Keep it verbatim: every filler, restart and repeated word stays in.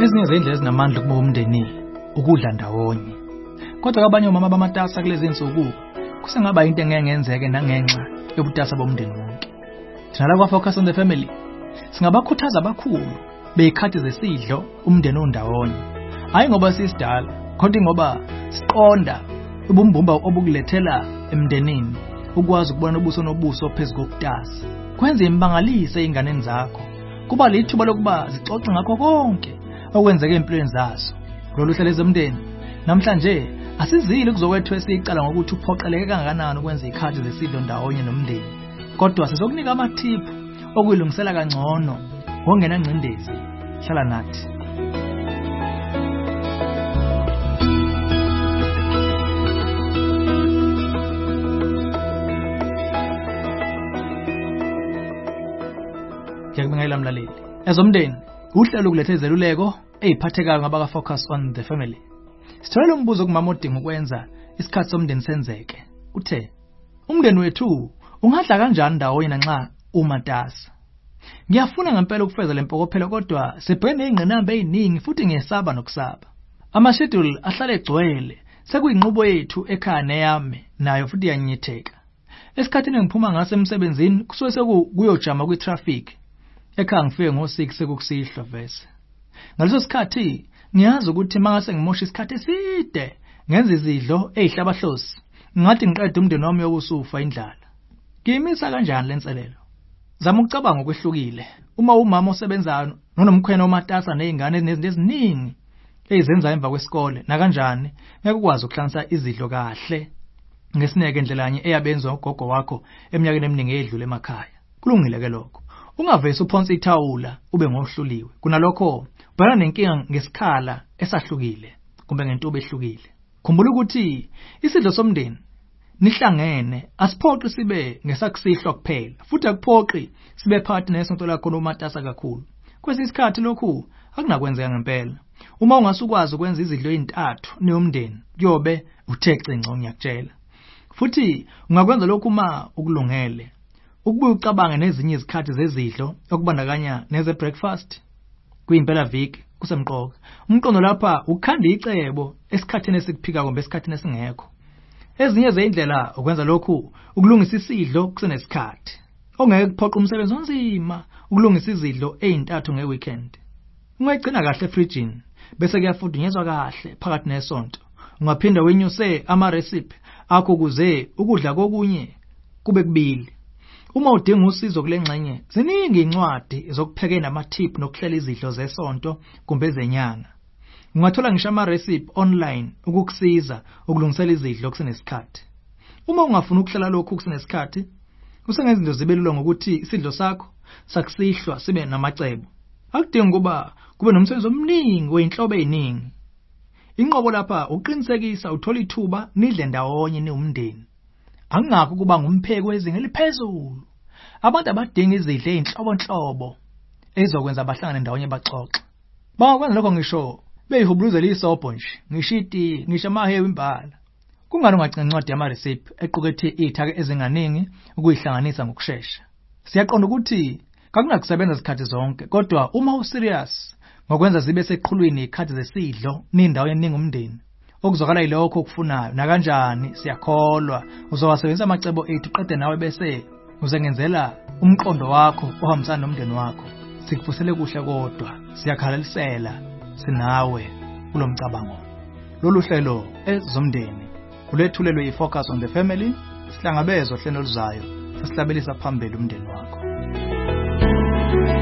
Ezinye izindlela ezinamandla ukuba umndeni ukudla ndawonye. Kodwa abanye omama bamatasa kulezi insuku kusengaba into engeke ngenzeke nangenxa yobutasa bomndeni wonke. Thina la kwa Focus on the Family singabakhuthaza abakhulu beyikhathi zesidlo umndeni ondawonye. Hayi ngoba sisidala, kodwa ngoba siqonda ubumbumba obukulethela emndenini ukwazi ukubona ubuso nobuso phezulu kokutasa. Kwenza imbangalise inganeni zakho. Kuba lithuba lokuba zixoxe ngakho konke okwenzeke empilweni zazo. Lolu hlelo lezomndeni namhlanje asizile kuzokwethwe sicala ngokuthi uphoqeleke kangakanani ukwenza ikhathi zesidlo ndawonye nomndeni. Kodwa sizokunika amathip okuyilungisela kangcono ngongena ngcindezi. Hlala nathi. Ngiyakubingelela mlaleli. Ezomndeni uhlelo ukuletha izeluleko eziphathekayo ngabaka Focus on the Family. Sithola umbuzo kumama odinga ukwenza isikhathi somndeni senzeke. Uthe, umndeni wethu ungadla kanjani ndawonye nanxa umatasa? Ngiyafuna ngempela ukufeza lempokophelo kodwa sibhekene nezingqinamba eziningi futhi ngiyesaba nokusaba. Ama-schedule ahlale egcwele sekuyinqubo yethu ekhaya neyami nayo futhi yanyitheka. Esikhathini engiphuma ngaso emsebenzini kusuke sekuyojama kwi-traffic. Ekhaya ngifike ngo six sekusihlwa vese. Ngaleso sikhathi ngiyazi ukuthi mangase ngimosha isikhathi eside ngenza izidlo ezihlabahlosi ngathi ngiqede umndeni wami yokusufa indlala. Ngiyimisa kanjani lenselelo? Zama ukucabanga okwehlukile. Uma umama osebenzayo nonomkhwena omatasa nezingane nezinto eziningi ezenza emva kwesikole na kanjani ngeke ukwazi ukuhlanganisa izidlo kahle ngesineke endlelanye eyabenzwa ugogo wakho eminyakeni eminingi edlule emakhaya. Kulungile ke lokho. Ungavese uphonse ithawula ube ngohluliwe. Kunalokho bhekana nenkinga ngesikhala esahlukile kumbe ngentubo ehlukile. Khumbula ukuthi isidlo somndeni nihlangene asiphoqi sibe ngesakusihlwa kuphela futhi akuphoqi sibe phakathi nesonto lakho lomatasa kakhulu. Kwesinye isikhathi lokhu akunakwenzeka ngempela. Uma ungasukwazi ukwenza izidlo ezintathu niyomndeni kuyobe uthe cinco ngiyakutshela. Futhi ungakwenza lokhu uma ukulungele. Ukubuye ucabange nezinye izikhathi zezidlo okubandakanya neze breakfast kuyimpela viki kusemqoka. Umqondo lapha ukhanda icebo esikhathini esikuphika kumbe esikhathini esingekho. Ezinye zeindlela ukwenza lokhu ukulungisa isidlo kusenesikhathi. Ongeke kuphoqa umsebenzi onzima ukulungisa izidlo ezintathu ngeweekend. Ungayigcina kahle efrijini bese kuyafudunyezwa kahle phakathi nesonto. Ungaphinda wenyuse ama recipe akho kuze ukudla kokunye kube kubili. Uma udinga usizo kulengxenye ziningi incwadi zokupheka nama-tip nokuhlela izidlo zesonto kumbe ezenyanga. Ungathola ngisho ama-recipe online ukukusiza ukulungisela izidlo kusenesikhathi. Uma ungafuna ukuhlela lokhu kusenesikhathi, usengezinto zibe lula ngokuthi isidlo sakho sakusihlwa sibe namacebo. Akudingi kuba kube nomsebenzi omningi weinhlobo eziningi. Inqobo lapha uqinisekisa uthola ithuba nidle ndawonye niwumndeni. Angakho kuba ngumpheki wezinga eliphezulu. Abantu abadinga izidlo ezinhlobonhlobo ezokwenza abahlangane ndawonye baxoxe. Bangakwenza lokho ngisho beyihubuluzela isobho nje, ngishiti, ngisho amahewu imbala. Kungani ungagcina incwadi yama recipe equkethe izithaka ezinganingi ukuyihlanganisa ngokusheshsha. Siyaqonda ukuthi kakunakusebenza isikhathi zonke, kodwa uma userious ngokwenza zibe seqhulwini ikhathi zesidlo nindawo ningumndeni okuzokala ilokho okufunayo na kanjani siyakholwa uzowasebenzisa amacebo ethu uqede nawe bese uzengenzela umqondo wakho ohambisana nomndeni wakho. Sikufusele kuhle kodwa siyakhalalisela sinawe kulomcabango. Lolu hlelo ezomndeni ulethulelwe iFocus on the Family. Sihlangabezwe hlelo luzayo sesihlabelisa phambili umndeni wakho.